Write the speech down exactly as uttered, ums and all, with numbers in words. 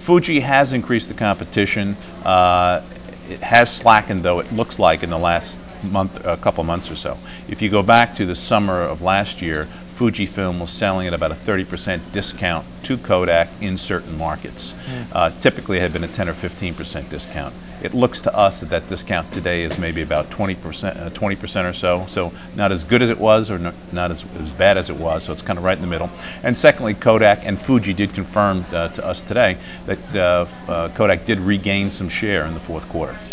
Fuji has increased the competition. Uh, it has slackened, though, it looks like, in the last month, a couple months or so. If you go back to the summer of last year, Fujifilm was selling at about a thirty percent discount to Kodak in certain markets. Mm. Uh, typically, it had been a ten or fifteen percent discount. It looks to us that that discount today is maybe about twenty percent, uh, twenty percent or so. So not as good as it was, or no, not as, as bad as it was. So it's kind of right in the middle. And secondly, Kodak and Fuji did confirm uh, to us today that uh, uh, Kodak did regain some share in the fourth quarter.